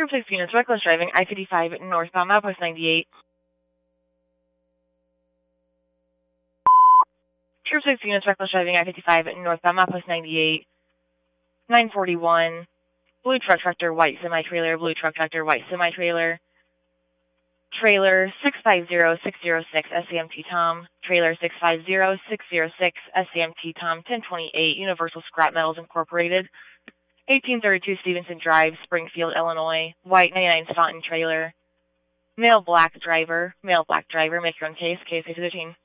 Troop 6 units, reckless driving, I-55 northbound, Milepost 98. Troop 6 units, reckless driving, I-55 northbound, Milepost 98. 941, blue truck tractor, white semi-trailer, blue truck tractor, white semi-trailer. Trailer 650606, SCMT Tom. Trailer 650606, SCMT Tom, 1028, Universal Scrap Metals Incorporated. 1832 Stevenson Drive, Springfield, Illinois. White 99 Staunton trailer. Male black driver, make your own case, case 13.